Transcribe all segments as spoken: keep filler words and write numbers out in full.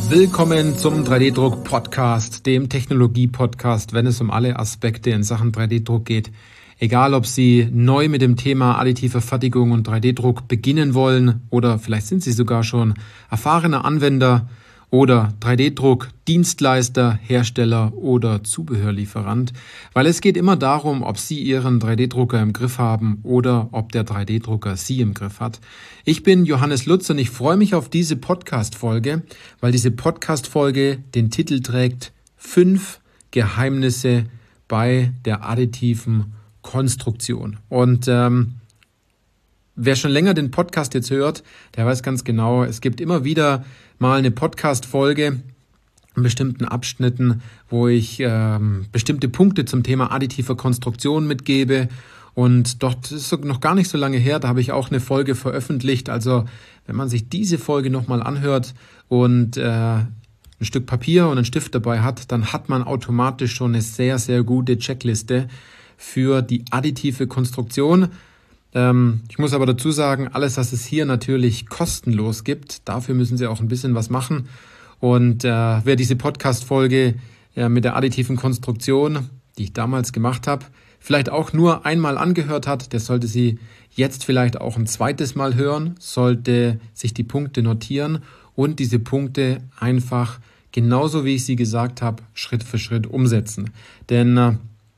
Willkommen zum drei D-Druck-Podcast, dem Technologie-Podcast, wenn es um alle Aspekte in Sachen drei D-Druck geht. Egal, ob Sie neu mit dem Thema additive Fertigung und drei D-Druck beginnen wollen oder vielleicht sind Sie sogar schon erfahrener Anwender oder drei D-Druck, Dienstleister, Hersteller oder Zubehörlieferant, weil es geht immer darum, ob Sie Ihren drei D-Drucker im Griff haben oder ob der drei D-Drucker Sie im Griff hat. Ich bin Johannes Lutz und ich freue mich auf diese Podcast-Folge, weil diese Podcast-Folge den Titel trägt Fünf Geheimnisse bei der additiven Konstruktion. Und ähm, wer schon länger den Podcast jetzt hört, der weiß ganz genau, es gibt immer wieder mal eine Podcast-Folge in bestimmten Abschnitten, wo ich ähm, bestimmte Punkte zum Thema additive Konstruktion mitgebe. Und dort ist es noch gar nicht so lange her, da habe ich auch eine Folge veröffentlicht. Also wenn man sich diese Folge nochmal anhört und äh, ein Stück Papier und einen Stift dabei hat, dann hat man automatisch schon eine sehr, sehr gute Checkliste für die additive Konstruktion. Ähm, ich muss aber dazu sagen, alles, was es hier natürlich kostenlos gibt, dafür müssen Sie auch ein bisschen was machen. Und äh, wer diese Podcast-Folge äh, mit der additiven Konstruktion, die ich damals gemacht habe, vielleicht auch nur einmal angehört hat, der sollte sie jetzt vielleicht auch ein zweites Mal hören, sollte sich die Punkte notieren und diese Punkte einfach genauso wie ich sie gesagt habe, Schritt für Schritt umsetzen. Denn äh,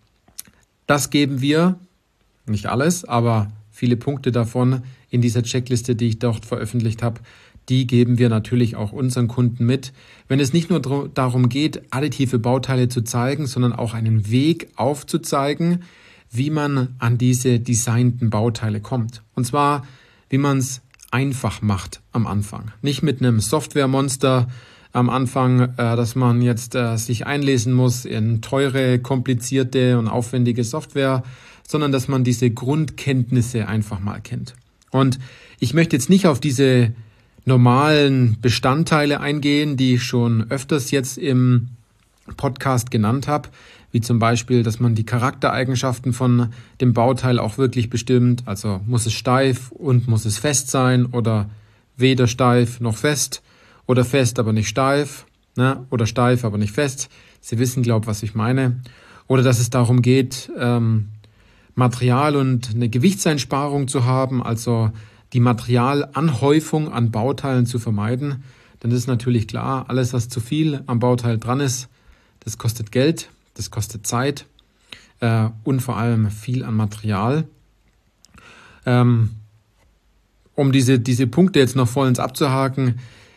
das geben wir, nicht alles, aber viele Punkte davon in dieser Checkliste, die ich dort veröffentlicht habe, die geben wir natürlich auch unseren Kunden mit. Wenn es nicht nur dr- darum geht, additive Bauteile zu zeigen, sondern auch einen Weg aufzuzeigen, wie man an diese designten Bauteile kommt. Und zwar, wie man es einfach macht am Anfang. Nicht mit einem Softwaremonster am Anfang, äh, dass man jetzt äh, sich einlesen muss in teure, komplizierte und aufwendige Software, sondern dass man diese Grundkenntnisse einfach mal kennt. Und ich möchte jetzt nicht auf diese normalen Bestandteile eingehen, die ich schon öfters jetzt im Podcast genannt habe, wie zum Beispiel, dass man die Charaktereigenschaften von dem Bauteil auch wirklich bestimmt. Also muss es steif und muss es fest sein oder weder steif noch fest oder fest, aber nicht steif, ne? Oder steif, aber nicht fest. Sie wissen, glaube ich, was ich meine. Oder dass es darum geht, ähm, Material und eine Gewichtseinsparung zu haben, also die Materialanhäufung an Bauteilen zu vermeiden. Denn das ist natürlich klar, alles, was zu viel am Bauteil dran ist, das kostet Geld, das kostet Zeit äh, und vor allem viel an Material. Ähm, um diese, diese Punkte jetzt noch vollends abzuhaken,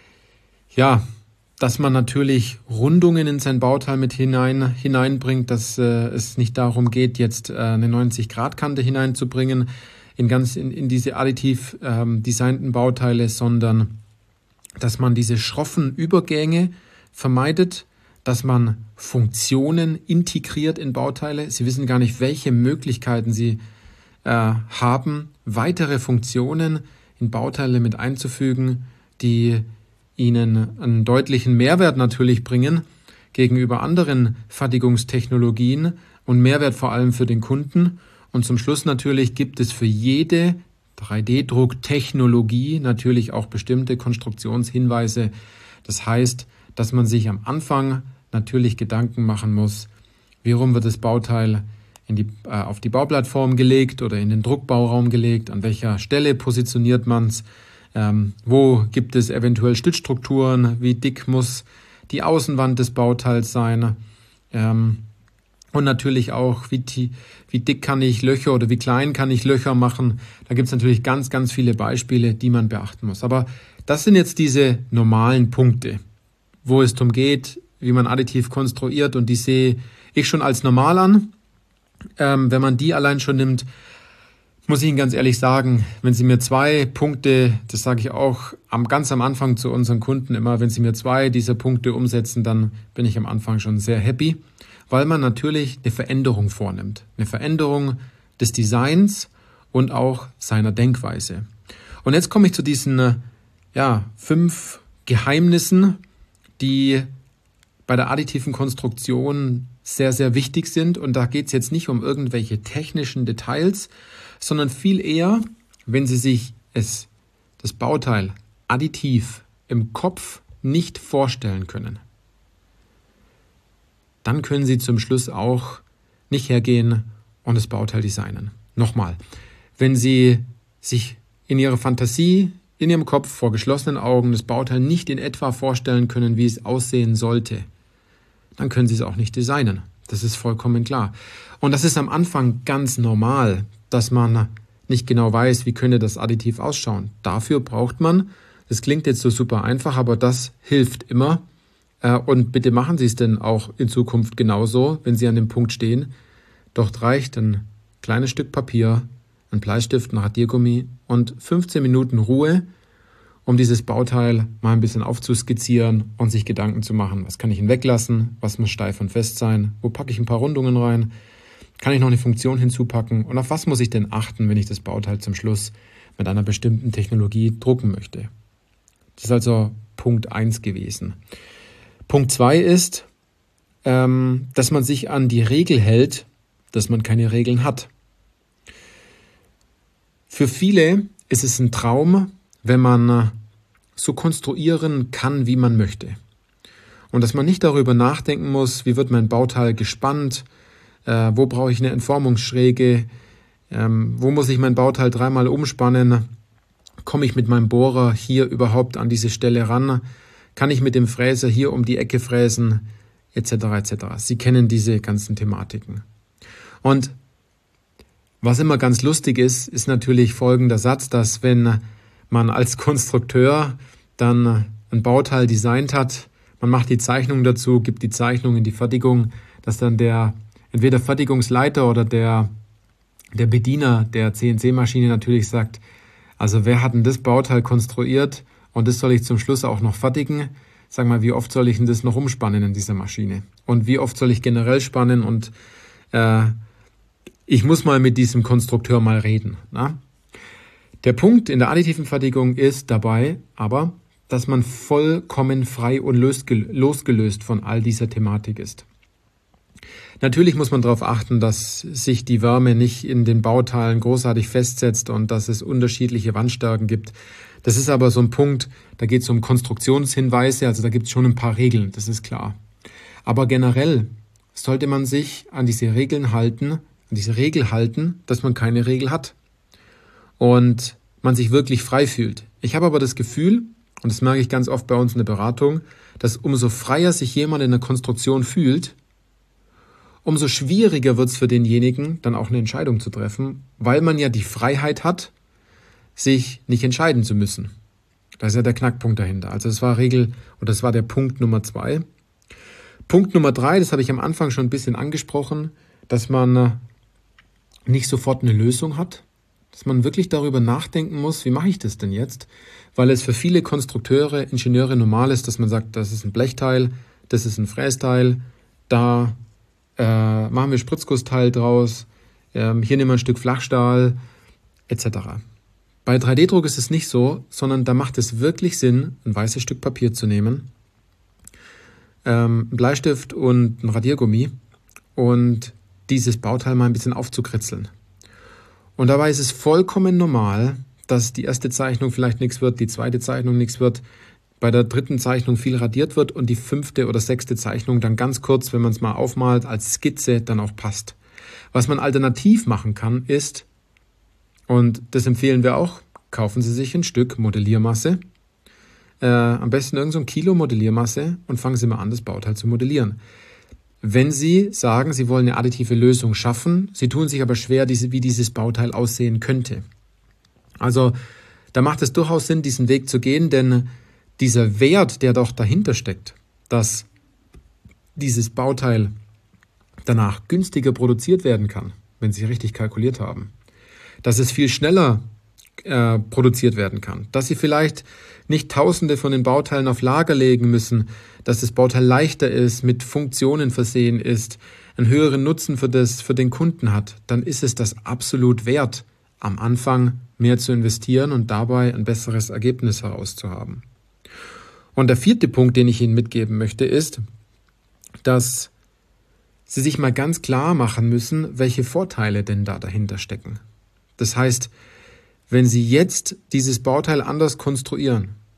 ja, dass man natürlich Rundungen in sein Bauteil mit hinein, hineinbringt, dass äh, es nicht darum geht, jetzt äh, eine neunzig-Grad-Kante hineinzubringen in, ganz, in, in diese additiv ähm, designten Bauteile, sondern dass man diese schroffen Übergänge vermeidet, dass man Funktionen integriert in Bauteile. Sie wissen gar nicht, welche Möglichkeiten Sie äh, haben, weitere Funktionen in Bauteile mit einzufügen, die Ihnen einen deutlichen Mehrwert natürlich bringen gegenüber anderen Fertigungstechnologien und Mehrwert vor allem für den Kunden. Und zum Schluss natürlich gibt es für jede drei D-Druck-Technologie natürlich auch bestimmte Konstruktionshinweise. Das heißt, dass man sich am Anfang natürlich Gedanken machen muss, wie rum wird das Bauteil in die, äh, auf die Bauplattform gelegt oder in den Druckbauraum gelegt, an welcher Stelle positioniert man es, Ähm, wo gibt es eventuell Stützstrukturen, wie dick muss die Außenwand des Bauteils sein ähm, und natürlich auch, wie, die, wie dick kann ich Löcher oder wie klein kann ich Löcher machen. Da gibt es natürlich ganz, ganz viele Beispiele, die man beachten muss. Aber das sind jetzt diese normalen Punkte, wo es darum geht, wie man additiv konstruiert und die sehe ich schon als normal an. Ähm, wenn man die allein schon nimmt, muss ich Ihnen ganz ehrlich sagen, wenn Sie mir zwei Punkte, das sage ich auch am, ganz am Anfang zu unseren Kunden immer, wenn Sie mir zwei dieser Punkte umsetzen, dann bin ich am Anfang schon sehr happy, weil man natürlich eine Veränderung vornimmt. Eine Veränderung des Designs und auch seiner Denkweise. Und jetzt komme ich zu diesen ja, fünf Geheimnissen, die bei der additiven Konstruktion sehr, sehr wichtig sind. Und da geht es jetzt nicht um irgendwelche technischen Details, sondern viel eher, wenn Sie sich es, das Bauteil additiv im Kopf nicht vorstellen können, dann können Sie zum Schluss auch nicht hergehen und das Bauteil designen. Nochmal, wenn Sie sich in Ihrer Fantasie, in Ihrem Kopf vor geschlossenen Augen das Bauteil nicht in etwa vorstellen können, wie es aussehen sollte, dann können Sie es auch nicht designen. Das ist vollkommen klar. Und das ist am Anfang ganz normal, dass man nicht genau weiß, wie könnte das Additiv ausschauen. Dafür braucht man, das klingt jetzt so super einfach, aber das hilft immer. Und bitte machen Sie es denn auch in Zukunft genauso, wenn Sie an dem Punkt stehen. Dort reicht ein kleines Stück Papier, ein Bleistift, ein Radiergummi und fünfzehn Minuten Ruhe, um dieses Bauteil mal ein bisschen aufzuskizzieren und sich Gedanken zu machen. Was kann ich hinweglassen? Was muss steif und fest sein? Wo packe ich ein paar Rundungen rein? Kann ich noch eine Funktion hinzupacken? Und auf was muss ich denn achten, wenn ich das Bauteil zum Schluss mit einer bestimmten Technologie drucken möchte? Das ist also Punkt eins gewesen. Punkt zwei ist, ähm, dass man sich an die Regel hält, dass man keine Regeln hat. Für viele ist es ein Traum, wenn man so konstruieren kann, wie man möchte. Und dass man nicht darüber nachdenken muss, wie wird mein Bauteil gespannt, äh, wo brauche ich eine Entformungsschräge, ähm, wo muss ich mein Bauteil dreimal umspannen, komme ich mit meinem Bohrer hier überhaupt an diese Stelle ran, kann ich mit dem Fräser hier um die Ecke fräsen, et cetera et cetera. Sie kennen diese ganzen Thematiken. Und was immer ganz lustig ist, ist natürlich folgender Satz, dass wenn man als Konstrukteur dann ein Bauteil designt hat, man macht die Zeichnung dazu, gibt die Zeichnung in die Fertigung, dass dann der entweder Fertigungsleiter oder der, der Bediener der C N C-Maschine natürlich sagt, also wer hat denn das Bauteil konstruiert und das soll ich zum Schluss auch noch fertigen? Sag mal, wie oft soll ich denn das noch umspannen in dieser Maschine? Und wie oft soll ich generell spannen? Und äh, ich muss mal mit diesem Konstrukteur mal reden. Na? Der Punkt in der additiven Fertigung ist dabei aber, dass man vollkommen frei und losgelöst von all dieser Thematik ist. Natürlich muss man darauf achten, dass sich die Wärme nicht in den Bauteilen großartig festsetzt und dass es unterschiedliche Wandstärken gibt. Das ist aber so ein Punkt, da geht es um Konstruktionshinweise, also da gibt es schon ein paar Regeln, das ist klar. Aber generell sollte man sich an diese Regeln halten, an diese Regel halten, dass man keine Regel hat und man sich wirklich frei fühlt. Ich habe aber das Gefühl, und das merke ich ganz oft bei uns in der Beratung, dass umso freier sich jemand in der Konstruktion fühlt, umso schwieriger wird es für denjenigen, dann auch eine Entscheidung zu treffen, weil man ja die Freiheit hat, sich nicht entscheiden zu müssen. Das ist ja der Knackpunkt dahinter. Also das war Regel, oder das war der Punkt Nummer zwei. Punkt Nummer drei, das habe ich am Anfang schon ein bisschen angesprochen, dass man nicht sofort eine Lösung hat, dass man wirklich darüber nachdenken muss, wie mache ich das denn jetzt? Weil es für viele Konstrukteure, Ingenieure normal ist, dass man sagt, das ist ein Blechteil, das ist ein Frästeil, da äh, machen wir Spritzgussteil draus, ähm, hier nehmen wir ein Stück Flachstahl, et cetera. Bei drei D Druck ist es nicht so, sondern da macht es wirklich Sinn, ein weißes Stück Papier zu nehmen, ähm, einen Bleistift und ein Radiergummi und dieses Bauteil mal ein bisschen aufzukritzeln. Und dabei ist es vollkommen normal, dass die erste Zeichnung vielleicht nichts wird, die zweite Zeichnung nichts wird, bei der dritten Zeichnung viel radiert wird und die fünfte oder sechste Zeichnung dann ganz kurz, wenn man es mal aufmalt, als Skizze dann auch passt. Was man alternativ machen kann, ist, und das empfehlen wir auch, kaufen Sie sich ein Stück Modelliermasse, äh, am besten irgend so ein Kilo Modelliermasse und fangen Sie mal an, das Bauteil zu modellieren. Wenn Sie sagen, Sie wollen eine additive Lösung schaffen, Sie tun sich aber schwer, diese, wie dieses Bauteil aussehen könnte. Also da macht es durchaus Sinn, diesen Weg zu gehen, denn dieser Wert, der doch dahinter steckt, dass dieses Bauteil danach günstiger produziert werden kann, wenn Sie richtig kalkuliert haben, dass es viel schneller äh, produziert werden kann, dass Sie vielleicht nicht Tausende von den Bauteilen auf Lager legen müssen, dass das Bauteil leichter ist, mit Funktionen versehen ist, einen höheren Nutzen für, das, für den Kunden hat, dann ist es das absolut wert, am Anfang mehr zu investieren und dabei ein besseres Ergebnis herauszuhaben. Und der vierte Punkt, den ich Ihnen mitgeben möchte, ist, dass Sie sich mal ganz klar machen müssen, welche Vorteile denn da dahinter stecken. Das heißt, wenn Sie jetzt dieses Bauteil anders konstruieren,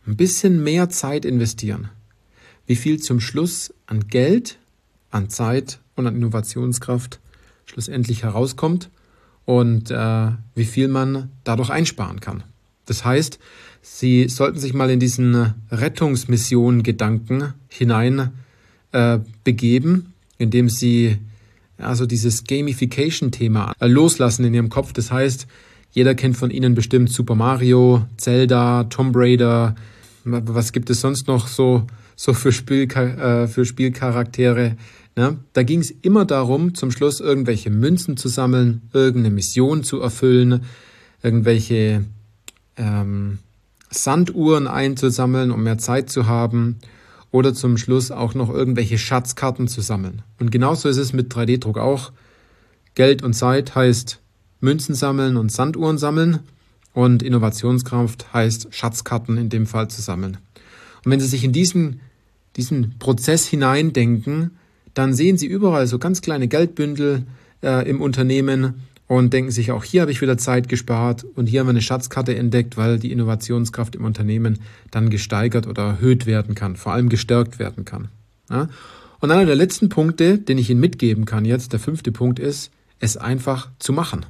ein bisschen mehr Zeit investieren, wie viel zum Schluss an Geld, an Zeit und an Innovationskraft schlussendlich herauskommt und äh, wie viel man dadurch einsparen kann. Das heißt, Sie sollten sich mal in diesen Rettungsmission-Gedanken hinein äh, begeben, indem Sie also dieses Gamification-Thema äh, loslassen in Ihrem Kopf. Das heißt, jeder kennt von Ihnen bestimmt Super Mario, Zelda, Tomb Raider. Was gibt es sonst noch so, so für, Spiel, äh, für Spielcharaktere? Ne? Da ging es immer darum, zum Schluss irgendwelche Münzen zu sammeln, irgendeine Mission zu erfüllen, irgendwelche ähm, Sanduhren einzusammeln, um mehr Zeit zu haben oder zum Schluss auch noch irgendwelche Schatzkarten zu sammeln. Und genauso ist es mit drei D Druck auch. Geld und Zeit heißt Münzen sammeln und Sanduhren sammeln und Innovationskraft heißt Schatzkarten in dem Fall zu sammeln. Und wenn Sie sich in diesen, diesen Prozess hineindenken, dann sehen Sie überall so ganz kleine Geldbündel äh, im Unternehmen und denken sich, auch hier habe ich wieder Zeit gespart und hier haben wir eine Schatzkarte entdeckt, weil die Innovationskraft im Unternehmen dann gesteigert oder erhöht werden kann, vor allem gestärkt werden kann. Ja? Und einer der letzten Punkte, den ich Ihnen mitgeben kann jetzt, der fünfte Punkt ist, es einfach zu machen.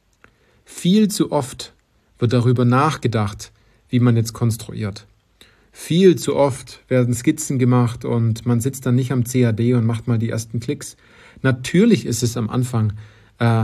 Viel zu oft wird darüber nachgedacht, wie man jetzt konstruiert. Viel zu oft werden Skizzen gemacht und man sitzt dann nicht am C A D und macht mal die ersten Klicks. Natürlich ist es am Anfang äh,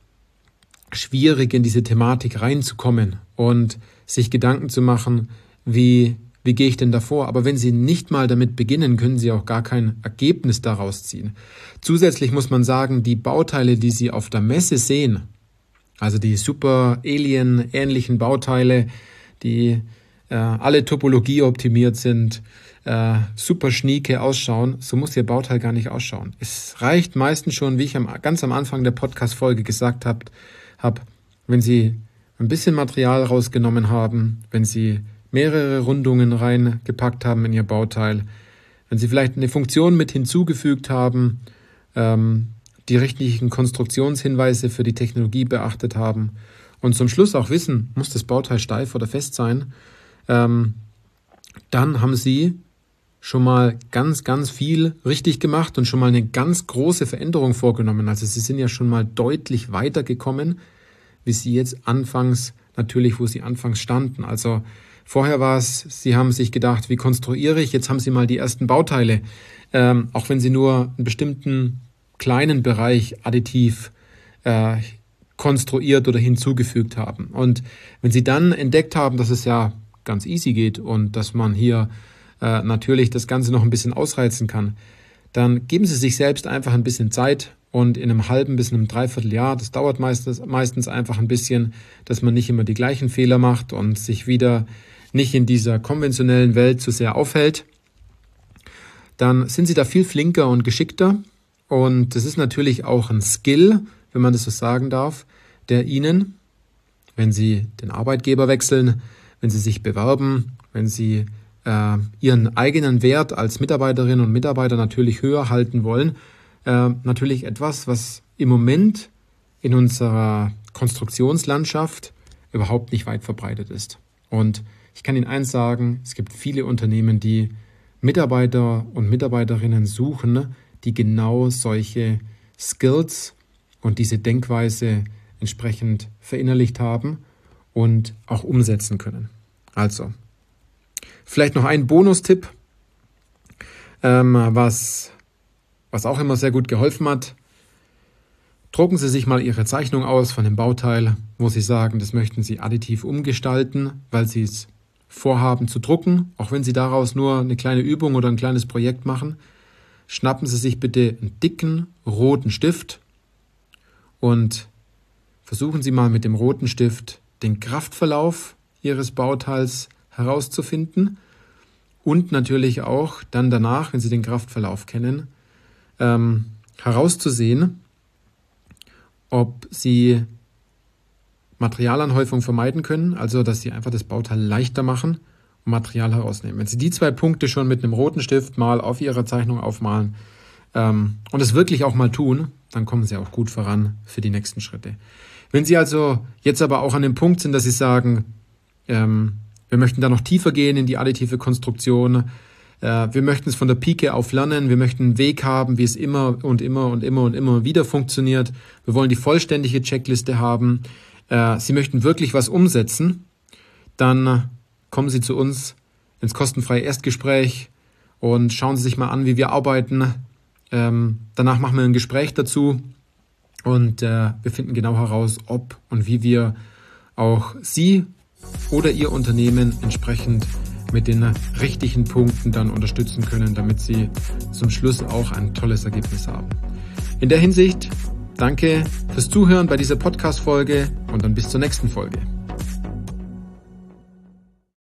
schwierig, in diese Thematik reinzukommen und sich Gedanken zu machen, wie, wie gehe ich denn davor? Aber wenn Sie nicht mal damit beginnen, können Sie auch gar kein Ergebnis daraus ziehen. Zusätzlich muss man sagen, die Bauteile, die Sie auf der Messe sehen, also die super Alien-ähnlichen Bauteile, die äh, alle Topologie optimiert sind, äh, super schnieke ausschauen, so muss Ihr Bauteil gar nicht ausschauen. Es reicht meistens schon, wie ich am, ganz am Anfang der Podcast-Folge gesagt habe, hab, wenn Sie ein bisschen Material rausgenommen haben, wenn Sie mehrere Rundungen reingepackt haben in Ihr Bauteil, wenn Sie vielleicht eine Funktion mit hinzugefügt haben, ähm, die richtigen Konstruktionshinweise für die Technologie beachtet haben und zum Schluss auch wissen, muss das Bauteil steif oder fest sein, ähm, dann haben Sie schon mal ganz, ganz viel richtig gemacht und schon mal eine ganz große Veränderung vorgenommen. Also Sie sind ja schon mal deutlich weitergekommen, wie Sie jetzt anfangs, natürlich, wo Sie anfangs standen. Also vorher war es, Sie haben sich gedacht, wie konstruiere ich? Jetzt haben Sie mal die ersten Bauteile, ähm, auch wenn Sie nur einen bestimmten kleinen Bereich additiv äh, konstruiert oder hinzugefügt haben. Und wenn Sie dann entdeckt haben, dass es ja ganz easy geht und dass man hier äh, natürlich das Ganze noch ein bisschen ausreizen kann, dann geben Sie sich selbst einfach ein bisschen Zeit und in einem halben bis einem Dreivierteljahr, das dauert meistens, meistens einfach ein bisschen, dass man nicht immer die gleichen Fehler macht und sich wieder nicht in dieser konventionellen Welt zu sehr aufhält, dann sind Sie da viel flinker und geschickter und das ist natürlich auch ein Skill, wenn man das so sagen darf, der Ihnen, wenn Sie den Arbeitgeber wechseln, wenn Sie sich bewerben, wenn Sie äh, Ihren eigenen Wert als Mitarbeiterinnen und Mitarbeiter natürlich höher halten wollen, äh, natürlich etwas, was im Moment in unserer Konstruktionslandschaft überhaupt nicht weit verbreitet ist. Und ich kann Ihnen eins sagen, es gibt viele Unternehmen, die Mitarbeiter und Mitarbeiterinnen suchen, die genau solche Skills und diese Denkweise entsprechend verinnerlicht haben und auch umsetzen können. Also, vielleicht noch ein Bonustipp, ähm, was, was auch immer sehr gut geholfen hat. Drucken Sie sich mal Ihre Zeichnung aus von dem Bauteil, wo Sie sagen, das möchten Sie additiv umgestalten, weil Sie es vorhaben zu drucken, auch wenn Sie daraus nur eine kleine Übung oder ein kleines Projekt machen. Schnappen Sie sich bitte einen dicken roten Stift und versuchen Sie mal mit dem roten Stift den Kraftverlauf Ihres Bauteils herauszufinden und natürlich auch dann danach, wenn Sie den Kraftverlauf kennen, ähm, herauszusehen, ob Sie Materialanhäufung vermeiden können, also dass Sie einfach das Bauteil leichter machen und Material herausnehmen. Wenn Sie die zwei Punkte schon mit einem roten Stift mal auf Ihrer Zeichnung aufmalen ähm, und es wirklich auch mal tun, dann kommen Sie auch gut voran für die nächsten Schritte. Wenn Sie also jetzt aber auch an dem Punkt sind, dass Sie sagen, ähm, Wir möchten da noch tiefer gehen in die additive Konstruktion. Wir möchten es von der Pike auf lernen. Wir möchten einen Weg haben, wie es immer und immer und immer und immer wieder funktioniert. Wir wollen die vollständige Checkliste haben. Sie möchten wirklich was umsetzen. Dann kommen Sie zu uns ins kostenfreie Erstgespräch und schauen Sie sich mal an, wie wir arbeiten. Danach machen wir ein Gespräch dazu und wir finden genau heraus, ob und wie wir auch Sie oder Ihr Unternehmen entsprechend mit den richtigen Punkten dann unterstützen können, damit Sie zum Schluss auch ein tolles Ergebnis haben. In der Hinsicht, danke fürs Zuhören bei dieser Podcast-Folge und dann bis zur nächsten Folge.